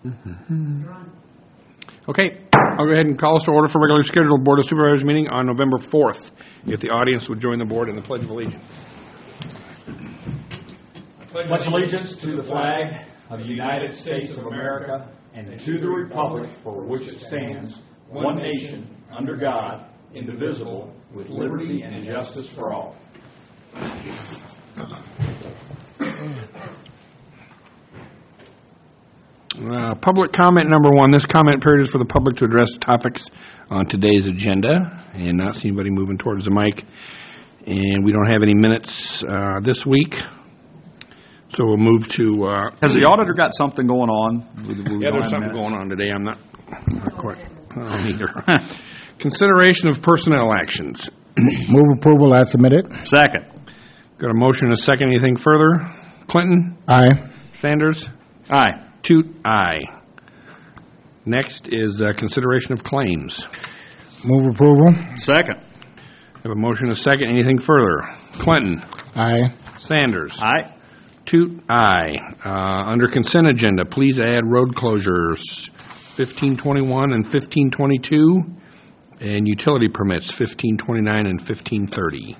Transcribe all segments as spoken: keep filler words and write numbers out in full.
Mm-hmm. Okay, I'll go ahead and call us to order for regularly scheduled Board of Supervisors meeting on November fourth. If the audience would join the board in the Pledge of Allegiance. I pledge allegiance to the flag of the United States of America and to the republic for which it stands, one nation, under God, indivisible, with liberty and justice for all. Uh, public comment number one. This comment period is for the public to address topics on today's agenda, and not see anybody moving towards the mic. And we don't have any minutes uh, this week, so we'll move to... Uh, Has the auditor got something going on? We, we yeah, there's something minutes. going on today. I'm not, not quite... I don't either. Consideration of personnel actions. Move approval as submitted. Second. Got a motion and a second. Anything further? Clinton? Aye. Sanders? Aye. Toot, aye. Next is uh, consideration of claims. Move approval. Second. Have a motion and a second. Anything further? Clinton? Aye. Sanders? Aye. Toot, aye. Uh, under consent agenda, please add road closures fifteen twenty-one and fifteen twenty-two, and utility permits fifteen twenty-nine and fifteen thirty.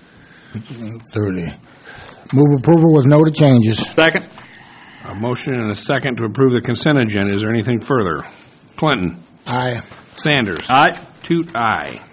thirty. Move approval with noted changes. Second. A motion and a second to approve the consent agenda. Is there anything further? Clinton? Aye. Sanders? Aye. Toot, aye.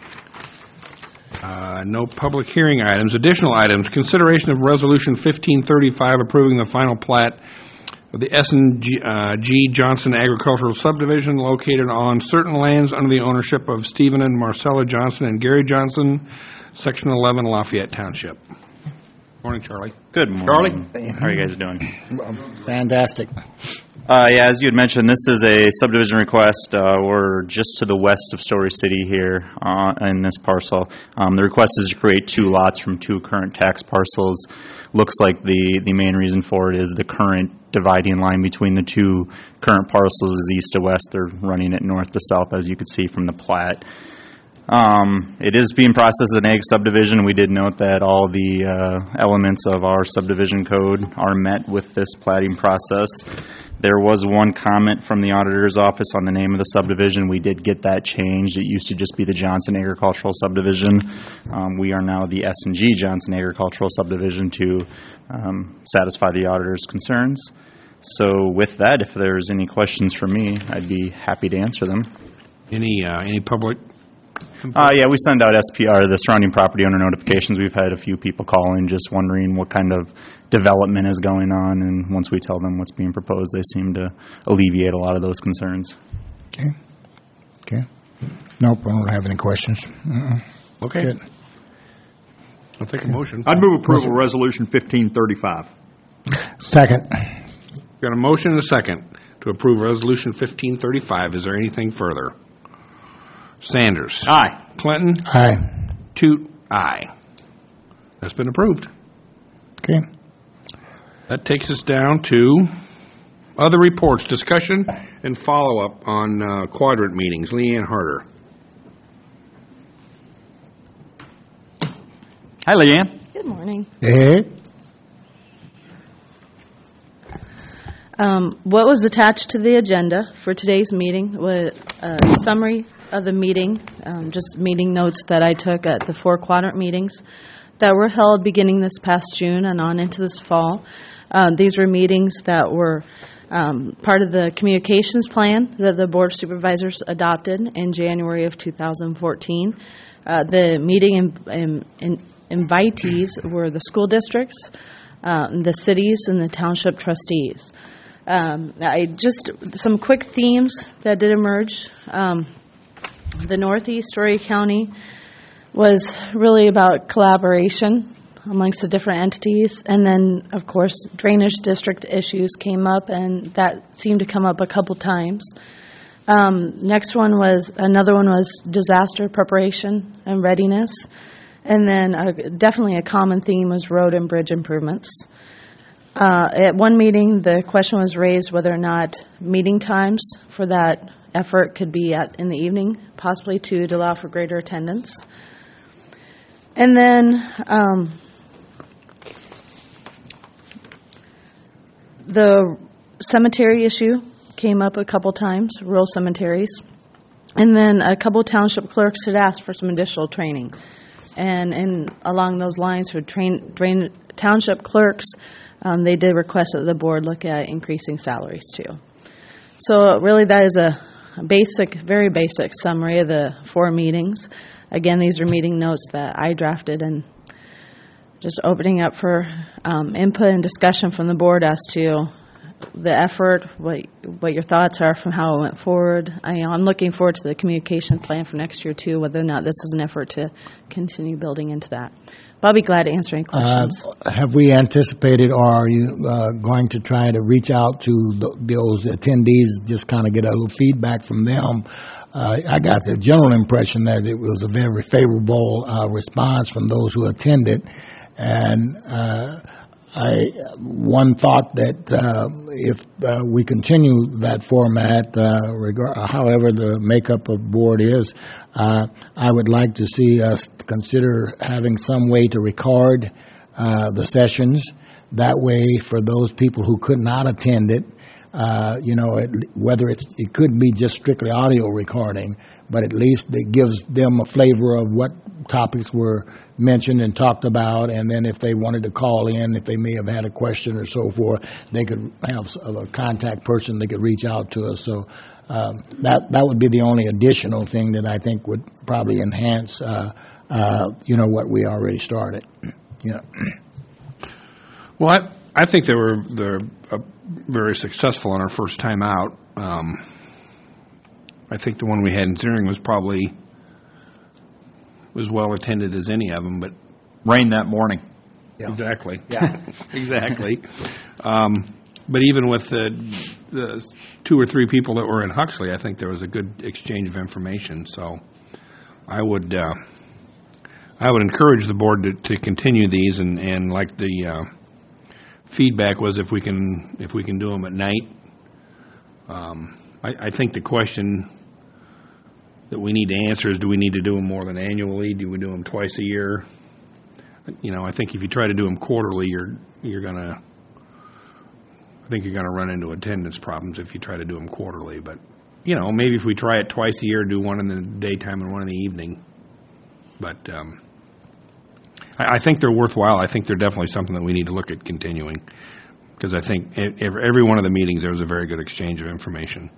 Uh, no public hearing items. Additional items. Consideration of Resolution fifteen thirty-five approving the final plat of the S and G Johnson Agricultural Subdivision located on certain lands under the ownership of Stephen and Marcella Johnson and Gary Johnson, Section eleven, Lafayette Township. Morning, Charlie. Good morning. Charlie? How are you guys doing? Fantastic. Uh, yeah, as you had mentioned, this is a subdivision request. Uh, we're just to the west of Story City here uh, in this parcel. Um, the request is to create two lots from two current tax parcels. Looks like the, the main reason for it is the current dividing line between the two current parcels is east to west. They're running it north to south, as you can see from the plat. Um, it is being processed as an ag subdivision. We did note that all the uh, elements of our subdivision code are met with this platting process. There was one comment from the auditor's office on the name of the subdivision. We did get that changed. It used to just be the Johnson Agricultural Subdivision. Um, we are now the S and G Johnson Agricultural Subdivision to um, satisfy the auditor's concerns. So with that, if there's any questions for me, I'd be happy to answer them. Any uh, any public? Uh, yeah, we send out S P R, the surrounding property owner notifications. We've had a few people call in just wondering what kind of development is going on, and once we tell them what's being proposed, they seem to alleviate a lot of those concerns. Okay. Okay. Nope, I don't have any questions. Uh-uh. Okay. Good. I'll take a motion. I'd move approval Resolution fifteen thirty-five. Second. Got a motion and a second to approve Resolution fifteen thirty-five. Is there anything further? Sanders? Aye. Clinton? Aye. Toot, aye. That's been approved. Okay. That takes us down to other reports, discussion, and follow-up on uh, quadrant meetings. Leanne Harder. Hi, Leanne. Good morning. Hey. Um, what was attached to the agenda for today's meeting was a summary of the meeting, um, just meeting notes that I took at the four quadrant meetings that were held beginning this past June and on into this fall. Um, these were meetings that were um, part of the communications plan that the Board of Supervisors adopted in January of two thousand fourteen. Uh, the meeting in, in, in invitees were the school districts, uh, the cities, and the township trustees. Um, I just some quick themes that did emerge. Um, the Northeast Story County was really about collaboration amongst the different entities, and then of course drainage district issues came up, and that seemed to come up a couple times. Um, next one was another one was disaster preparation and readiness, and then uh, definitely a common theme was road and bridge improvements. Uh, at one meeting, the question was raised whether or not meeting times for that effort could be at, in the evening, possibly to, to allow for greater attendance. And then um, the cemetery issue came up a couple times, rural cemeteries. And then a couple township clerks had asked for some additional training. And, and along those lines for train, drain, township clerks, um, they did request that the board look at increasing salaries too. So really that is a basic, very basic summary of the four meetings. Again, these are meeting notes that I drafted, and just opening up for um, input and discussion from the board as to the effort, what what your thoughts are from how it went forward. I, you know, I'm looking forward to the communication plan for next year too, whether or not this is an effort to continue building into that. But I'll be glad to answer any questions. Uh, have we anticipated, or are you uh, going to try to reach out to the, those attendees, just kind of get a little feedback from them? Uh, I got the general impression that it was a very favorable uh, response from those who attended, and uh, I one thought that uh, if uh, we continue that format, uh, regard, however the makeup of board is, uh, I would like to see us consider having some way to record uh, the sessions. That way, for those people who could not attend it, uh, you know, it, whether it's it could be just strictly audio recording, but at least it gives them a flavor of what topics were mentioned and talked about, and then if they wanted to call in, if they may have had a question or so forth, they could have a contact person they could reach out to us. So um, that that would be the only additional thing that I think would probably enhance, uh, uh, you know, what we already started. Yeah. Well, I, I think they were they're uh, very successful on our first time out. Um, I think the one we had in Zering was probably was well attended as any of them, but Rain that morning. Yeah. exactly, Yeah. exactly. Um, but even with the, the two or three people that were in Huxley, I think there was a good exchange of information. So I would uh, I would encourage the board to, to continue these, and, and like the uh, feedback was, if we can if we can do them at night. Um, I, I think the question that we need to answer is, do we need to do them more than annually? Do we do them twice a year? You know, I think if you try to do them quarterly, you're you're gonna. I think you're gonna run into attendance problems if you try to do them quarterly. But you know, maybe if we try it twice a year, do one in the daytime and one in the evening. But um, I, I think they're worthwhile. I think they're definitely something that we need to look at continuing, because I think every, every one of the meetings there was a very good exchange of information.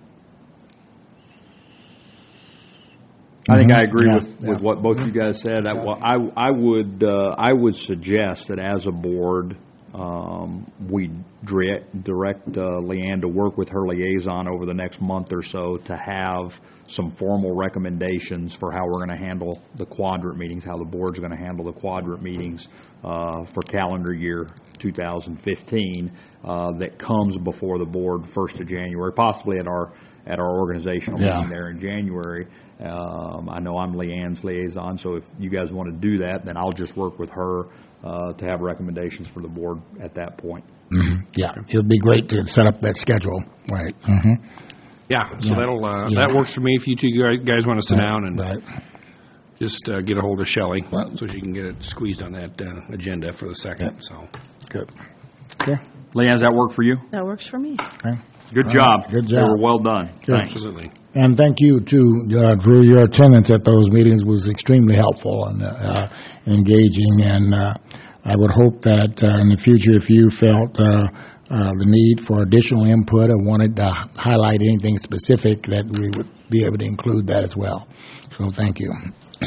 I think I agree Yeah, with, yeah. with what both you guys said. I, well, I, I would uh, I would suggest that as a board, um, we direct, direct uh, Leanne to work with her liaison over the next month or so to have some formal recommendations for how we're going to handle the quadrant meetings, how the board's going to handle the quadrant meetings uh, for calendar year two thousand fifteen uh, that comes before the board first of January, possibly at our at our organizational Yeah. meeting there in January. Um, I know I'm Leanne's liaison, so if you guys want to do that, then I'll just work with her uh, to have recommendations for the board at that point. Mm-hmm. Yeah, it would be great to set up that schedule. Right. Mm-hmm. Yeah, so Yeah. that'll uh, Yeah. that works for me. If you two guys- guys want to sit down and Right. just uh, get a hold of Shelley, Well- so she can get it squeezed on that uh, agenda for the second. Yeah. So Good. Okay. Leanne, does that work for you? That works for me. Okay. Good All job. right, good They job. were well done. Thanks. absolutely. And thank you, too, uh, Drew. Your attendance at those meetings was extremely helpful and uh, engaging, and uh, I would hope that uh, in the future, if you felt uh, uh, the need for additional input or wanted to highlight anything specific, that we would be able to include that as well. So thank you.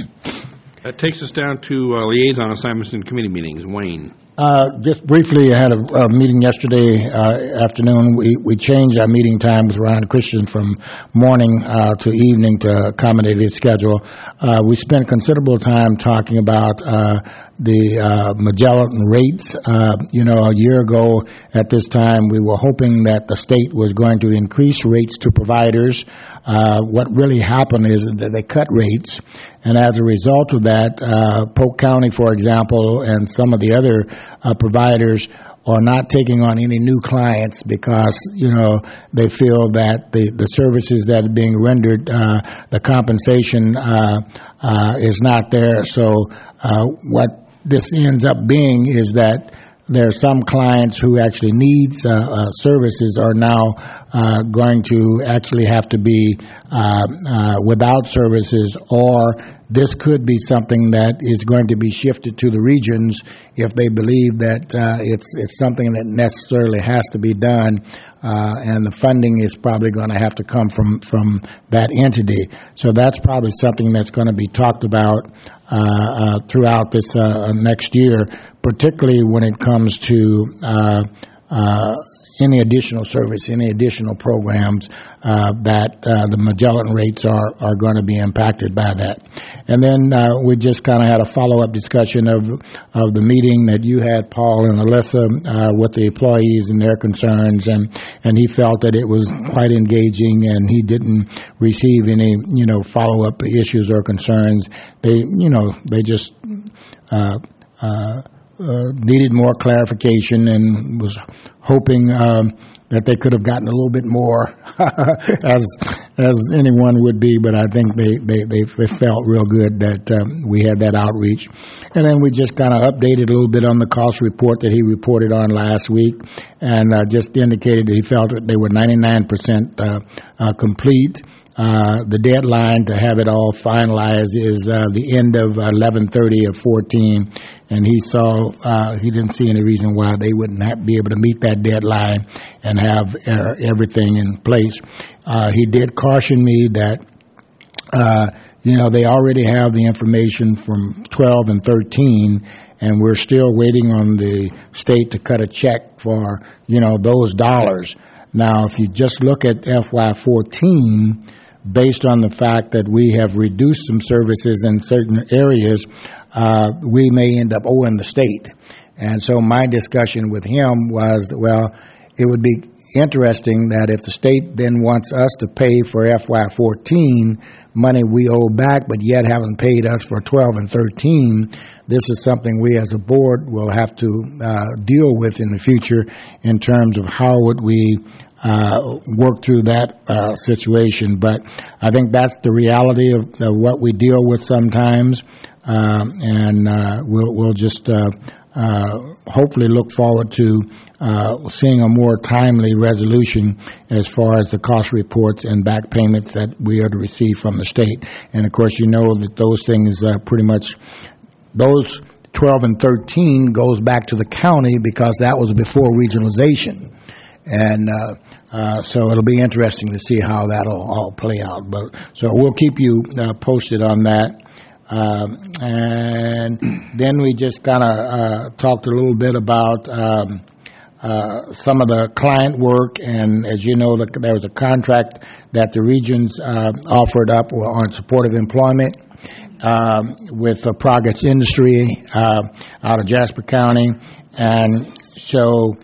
That takes us down to uh, liaison assignments and committee meetings. Wayne. Uh, Just briefly, I had a a meeting yesterday uh, afternoon. We we changed our meeting time with Ryan Christian from morning uh, to evening to accommodate his schedule. Uh, We spent considerable time talking about uh, the uh, Magellan rates. Uh, You know, a year ago at this time, we were hoping that the state was going to increase rates to providers. Uh, What really happened is that they cut rates, and as a result of that, uh, Polk County, for example, and some of the other uh, providers are not taking on any new clients because, you know, they feel that the, the services that are being rendered, uh, the compensation uh, uh, is not there. So uh, what this ends up being is that there are some clients who actually needs uh, uh, services are now uh, going to actually have to be uh, uh, without services, or this could be something that is going to be shifted to the regions if they believe that uh, it's it's something that necessarily has to be done, uh, and the funding is probably going to have to come from from that entity. So that's probably something that's going to be talked about uh, uh, throughout this uh, next year, particularly when it comes to uh, uh, any additional service, any additional programs uh, that uh, the Magellan rates are, are going to be impacted by that. And then uh, we just kind of had a follow-up discussion of of the meeting that you had, Paul and Alyssa, uh, with the employees and their concerns, and, and he felt that it was quite engaging, and he didn't receive any, you know, follow-up issues or concerns. They, you know, they just uh, uh, uh, needed more clarification and was hoping um, that they could have gotten a little bit more, as as anyone would be, but I think they, they, they felt real good that um, we had that outreach. And then we just kind of updated a little bit on the cost report that he reported on last week, and uh, just indicated that he felt that they were ninety-nine percent uh, uh, complete. Uh, the deadline to have it all finalized is uh, the end of eleven thirty of fourteen, and he saw uh, he didn't see any reason why they wouldn't have, be able to meet that deadline and have uh, everything in place. Uh, he did caution me that uh, you know they already have the information from twelve and thirteen, and we're still waiting on the state to cut a check for you know those dollars. Now, if you just look at F Y fourteen, based on the fact that we have reduced some services in certain areas, uh, we may end up owing the state. And so my discussion with him was, that, well, it would be interesting that if the state then wants us to pay for F Y fourteen, money we owe back but yet haven't paid us for twelve and thirteen, this is something we as a board will have to uh, deal with in the future in terms of how would we Uh, work through that uh, situation. But I think that's the reality of uh, what we deal with sometimes, um, and uh, we'll, we'll just uh, uh, hopefully look forward to uh, seeing a more timely resolution as far as the cost reports and back payments that we are to receive from the state. And of course, you know that those things uh, pretty much, those twelve and thirteen goes back to the county because that was before regionalization. And uh, uh, so it'll be interesting to see how that'll all play out. But so we'll keep you uh, posted on that. Um, and then we just kind of uh, talked a little bit about um, uh, some of the client work. And as you know, the, there was a contract that the regions uh, offered up on supportive employment um, with uh, Progress Industry uh, out of Jasper County. And so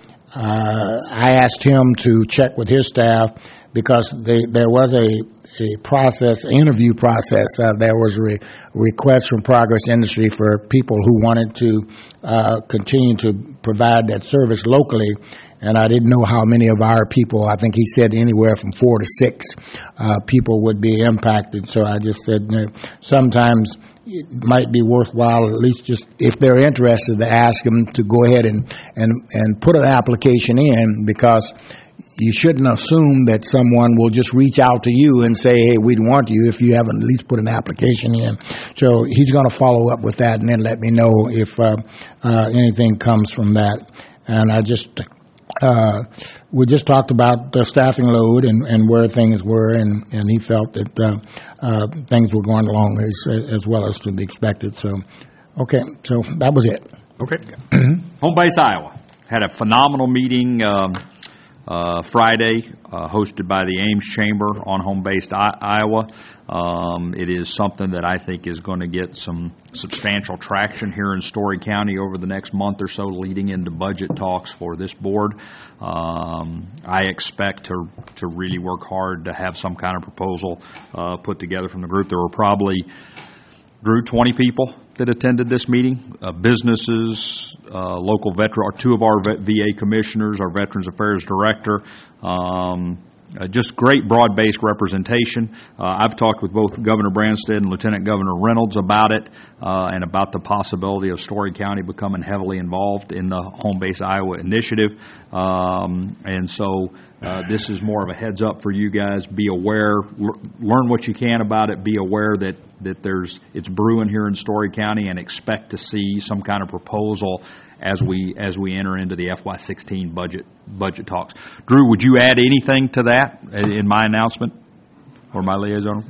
Uh, I asked him to check with his staff because they, there was a, a process, interview process. Uh, there was a re- request from Progress Industry for people who wanted to uh, continue to provide that service locally. And I didn't know how many of our people, I think he said anywhere from four to six uh, people would be impacted. So I just said, you know, sometimes it might be worthwhile, at least just if they're interested, to ask them to go ahead and, and, and put an application in, because you shouldn't assume that someone will just reach out to you and say, hey, we want you, if you haven't at least put an application in. So he's going to follow up with that and then let me know if uh, uh, anything comes from that. And I just... Uh, we just talked about the staffing load and, and where things were, and, and he felt that uh, uh, things were going along as as well as to be expected. So, okay, so that was it. Okay. Home Base Iowa had a phenomenal meeting um, uh, Friday, uh, hosted by the Ames Chamber on Home Based I- Iowa. Um, it is something that I think is going to get some substantial traction here in Story County over the next month or so, leading into budget talks for this board. Um, I expect to to really work hard to have some kind of proposal uh, put together from the group. There were probably, Drew, twenty people that attended this meeting, uh, businesses, uh, local veteran, or two of our V A commissioners, our Veterans Affairs Director, um, uh, just great broad-based representation. Uh, I've talked with both Governor Branstad and Lieutenant Governor Reynolds about it uh, and about the possibility of Story County becoming heavily involved in the Home Base Iowa initiative. Um, and so uh, this is more of a heads up for you guys. Be aware, l- learn what you can about it. Be aware that, that there's it's brewing here in Story County, and expect to see some kind of proposal as we as we enter into the F Y sixteen budget budget talks. Drew, would you add anything to that in my announcement or my liaison?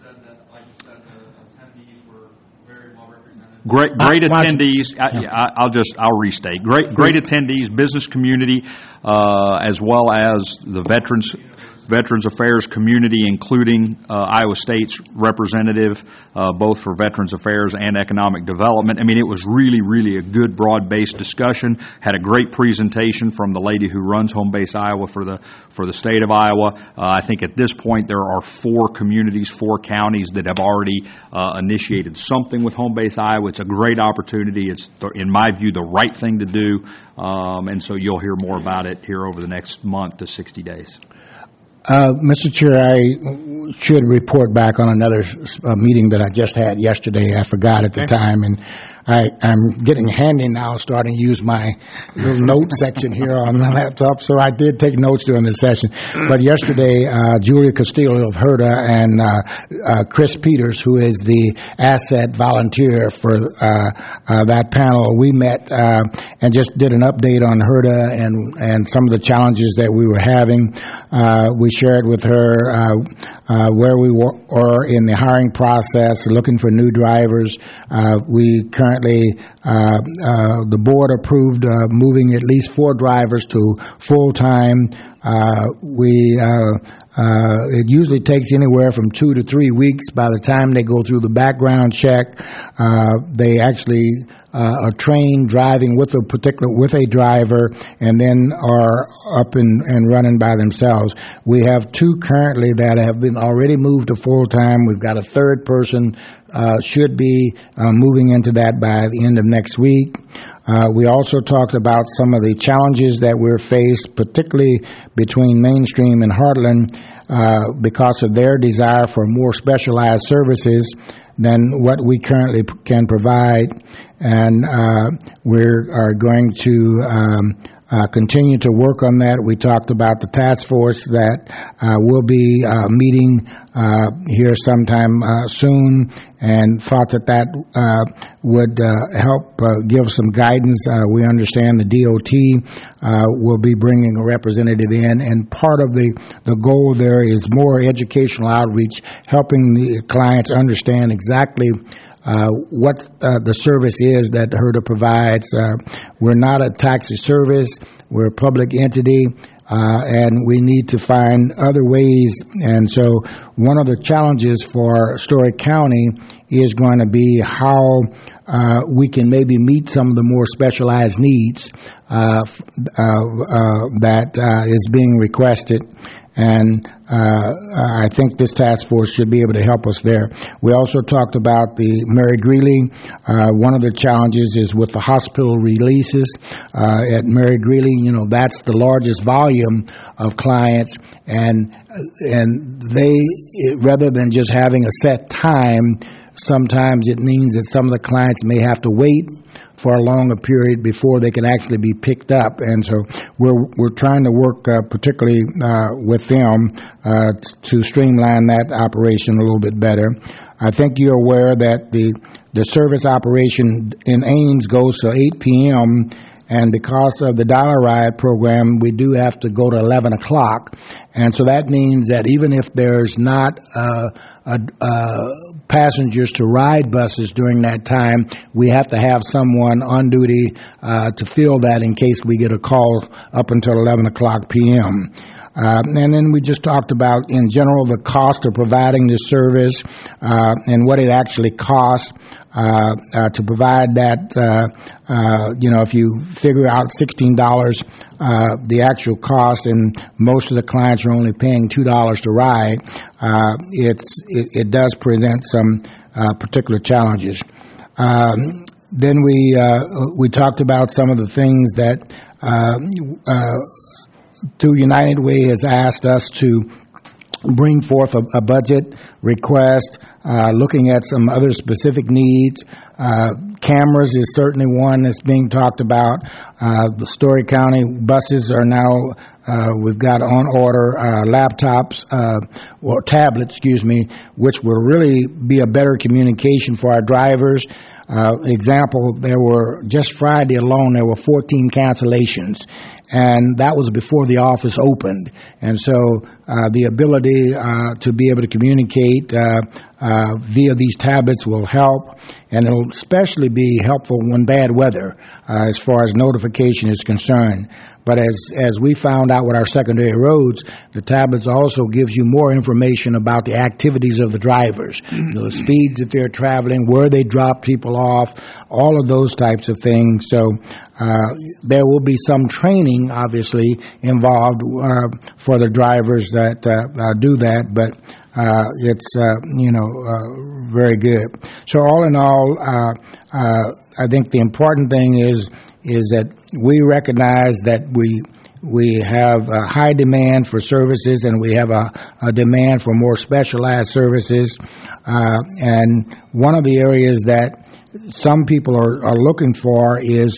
Great, great attendees. I, I, I'll just I'll restate. Great, great attendees, business community, uh, as well as the veterans. Veterans Affairs community, including uh, Iowa State's representative, uh, both for Veterans Affairs and Economic Development. I mean, it was really, really a good, broad-based discussion. Had a great presentation from the lady who runs Home Base Iowa for the for the state of Iowa. Uh, I think at this point there are four communities, four counties that have already uh, initiated something with Home Base Iowa. It's a great opportunity. It's, in my view, the right thing to do, um, and so you'll hear more about it here over the next month to sixty days. Uh, Mister Chair, I should report back on another uh, meeting that I just had yesterday. I forgot at the time, and I, I'm getting handy now, starting to use my little note section here on the laptop, so I did take notes during the session. But yesterday, uh, Julia Castillo of HERDA and uh, uh, Chris Peters, who is the asset volunteer for uh, uh, that panel, we met uh, and just did an update on HERDA and, and some of the challenges that we were having. Uh, we shared with her uh, uh, where we were in the hiring process, looking for new drivers. Uh, we currently, uh, uh, the board approved uh, moving at least four drivers to full-time. Uh, we, uh, uh, it usually takes anywhere from two to three weeks by the time they go through the background check. Uh, they actually uh, are trained driving with a particular, with a driver, and then are up and, and running by themselves. We have two currently that have been already moved to full-time. We've got a third person uh, should be uh, moving into that by the end of next week. Uh, we also talked about some of the challenges that we're faced, particularly between Mainstream and Heartland, uh, because of their desire for more specialized services than what we currently p- can provide. And uh, we are going to um, uh, continue to work on that. We talked about the task force that uh, will be uh, meeting uh, here sometime uh, soon, and thought that that uh, would uh, help uh, give some guidance. Uh, we understand the D O T uh, will be bringing a representative in, and part of the, the goal there is more educational outreach, helping the clients understand exactly Uh, what uh, the service is that HERDA provides. Uh, we're not a taxi service. We're a public entity, uh, and we need to find other ways. And so one of the challenges for Story County is going to be how uh, we can maybe meet some of the more specialized needs uh, uh, uh, that uh, is being requested. And uh, I think this task force should be able to help us there. We also talked about the Mary Greeley. Uh, one of the challenges is with the hospital releases uh, at Mary Greeley. You know, that's the largest volume of clients, and and they, it, rather than just having a set time, sometimes it means that some of the clients may have to wait for a longer period before they can actually be picked up. And so we're we're trying to work uh, particularly uh, with them uh, t- to streamline that operation a little bit better. I think you're aware that the the service operation in Ames goes to eight p.m., and because of the Dollar Ride program, we do have to go to eleven o'clock. And so that means that even if there's not uh, a, uh, passengers to ride buses during that time, we have to have someone on duty uh, to fill that in case we get a call up until eleven o'clock p.m. Uh, and then we just talked about, in general, the cost of providing this service uh, and what it actually costs uh, uh, to provide that. Uh, uh, you know, if you figure out sixteen dollars uh, the actual cost, and most of the clients are only paying two dollars to ride, uh, it's it, it does present some uh, particular challenges. Um, then we uh, we talked about some of the things that uh, uh, through United Way has asked us to bring forth a, a budget request, uh, looking at some other specific needs. Uh, cameras is certainly one that's being talked about. Uh, the Story County buses are now, uh, we've got on order uh, laptops, uh, or tablets, excuse me, which will really be a better communication for our drivers. Uh, example, there were, just Friday alone, there were fourteen cancellations, and that was before the office opened. And so uh, the ability uh, to be able to communicate uh, uh, via these tablets will help, and it'll especially be helpful when bad weather, uh, as far as notification is concerned. But as as we found out with our secondary roads, the tablets also gives you more information about the activities of the drivers, you know, the speeds that they're traveling, where they drop people off, all of those types of things. So uh, there will be some training, obviously, involved uh, for the drivers that uh, uh, do that, but uh, it's, uh, you know, uh, very good. So all in all, uh, uh, I think the important thing is is that we recognize that we we have a high demand for services, and we have a, a demand for more specialized services. Uh, and one of the areas that some people are, are looking for is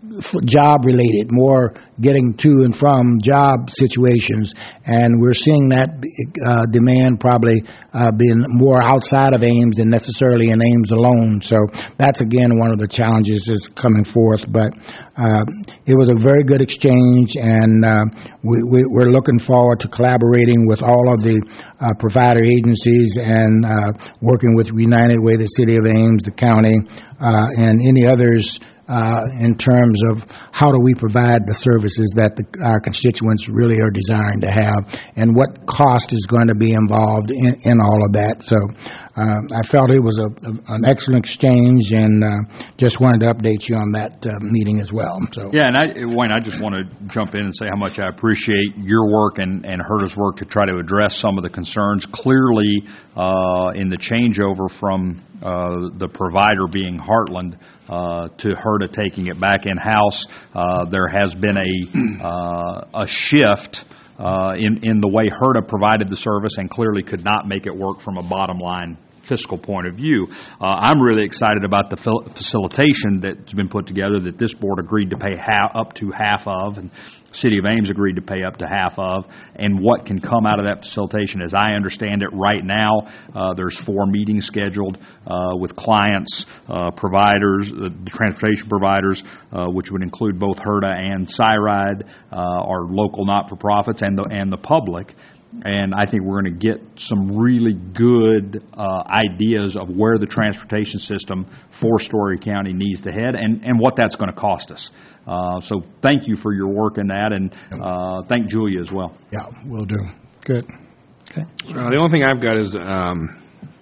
job related, more getting to and from job situations, and we're seeing that uh, demand probably uh, being more outside of Ames than necessarily in Ames alone. So that's again one of the challenges that's coming forth. But uh, it was a very good exchange, and uh, we, we, we're looking forward to collaborating with all of the uh, provider agencies and uh, working with United Way, the City of Ames, the county, uh, and any others Uh, in terms of how do we provide the services that the, our constituents really are desiring to have, and what cost is going to be involved in, in all of that. So uh, I felt it was a, a, an excellent exchange, and uh, just wanted to update you on that uh, meeting as well. So Yeah, and I, Wayne, I just want to jump in and say how much I appreciate your work and, and Herta's work to try to address some of the concerns. Clearly, uh, in the changeover from uh, the provider being Heartland uh, to Herta taking it back in-house, uh, there has been a uh, a shift uh, in, in the way Herta provided the service, and clearly could not make it work from a bottom line fiscal point of view. Uh, I'm really excited about the fil- facilitation that's been put together that this board agreed to pay ha- up to half of, and City of Ames agreed to pay up to half of, and what can come out of that facilitation. As I understand it right now, uh, there's four meetings scheduled uh, with clients, uh, providers, uh, the transportation providers, uh, which would include both Herta and Cyride, uh, our local not-for-profits, and the, and the public. And I think we're going to get some really good uh, ideas of where the transportation system for Story County needs to head, and, and what that's going to cost us. Uh, so thank you for your work in that, and uh, thank Julia as well. yeah, will do. Good. Okay. Uh, the only thing I've got is um,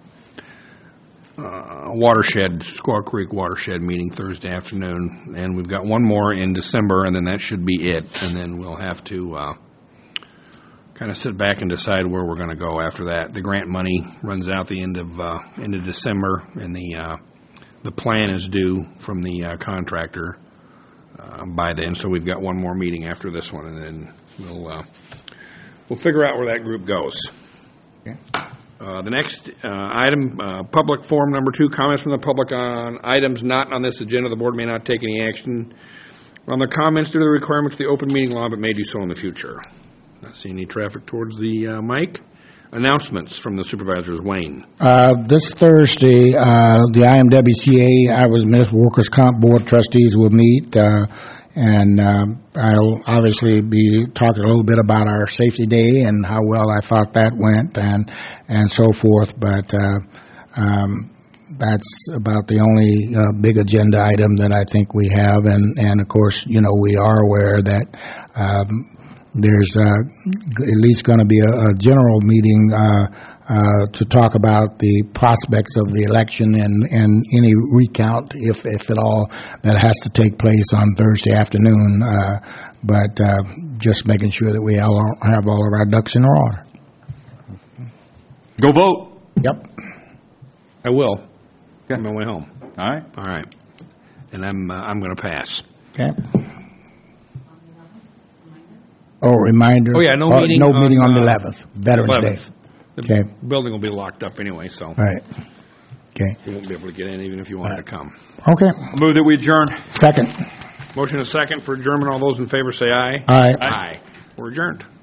uh, watershed, Squaw Creek watershed meeting Thursday afternoon, and we've got one more in December, and then that should be it. And then we'll have to uh, kind of sit back and decide where we're going to go after that. The grant money runs out the end of uh, end of December, and the uh, the plan is due from the uh, contractor uh, by then. So we've got one more meeting after this one, and then we'll uh, we'll figure out where that group goes. Okay. Uh, the next uh, item, uh, public forum number two, comments from the public on items not on this agenda. The board may not take any action on the comments due to the requirements of the open meeting law, but may do so in the future. Not seeing any traffic towards the uh, mic. Announcements from the supervisors. Wayne. Uh, this Thursday, uh, the I M W C A, Iowa Municipal Workers' Comp Board trustees will meet, uh, and uh, I'll obviously be talking a little bit about our safety day and how well I thought that went, and and so forth. But uh, um, that's about the only uh, big agenda item that I think we have, and and of course, you know, we are aware that Um, There's uh, at least going to be a, a general meeting uh, uh, to talk about the prospects of the election and, and any recount, if, if at all, that has to take place on Thursday afternoon. Uh, but uh, just making sure that we all have all of our ducks in order. Go vote. Yep. I will. Okay. On my way home. All right. All right. And I'm uh, I'm going to pass. Okay. Oh, reminder. Oh, yeah, no Oh, meeting No on, meeting on the uh, eleventh, Veterans Day. eleventh. Okay, The building will be locked up anyway, so all right. Okay, you won't be able to get in even if you wanted to come. okay. Move that we adjourn. Second. Motion and second for adjournment. All those in favor say aye. Aye. Aye. We're adjourned.